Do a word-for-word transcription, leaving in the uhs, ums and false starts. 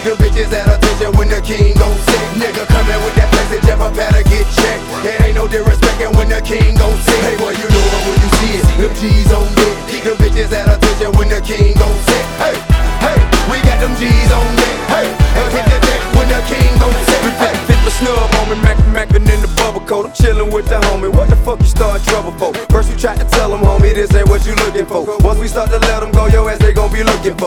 The bitches at attention when the king gon' sick. Nigga coming with that flexin', Jeff, I better get checked. It ain't no disrespectin' when the king gon' sick. Hey boy, you know it when you see it. Them G's on deck. The bitches at attention when the king gon' sick. Hey, hey, we got them G's on deck. Hey, and hit the deck when the king gon' sick. Hey, fit the snub on me, Mac Mackin' in the bubble coat. I'm chillin' with the homie. What the fuck you start trouble for? First we tried to tell them, homie, this ain't what you looking for. Once we start to let them go, your ass they gon' be looking for.